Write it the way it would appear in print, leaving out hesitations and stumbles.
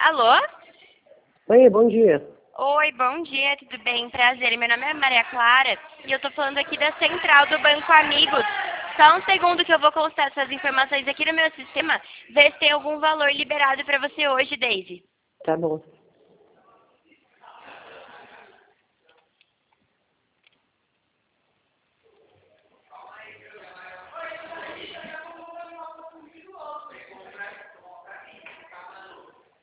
Alô? Oi, bom dia. Oi, bom dia, tudo bem? Prazer, meu nome é Maria Clara e eu tô falando aqui da central do Banco Amigos. Só um segundo que eu vou constar essas informações aqui no meu sistema, ver se tem algum valor liberado para você hoje, Daisy. Tá bom.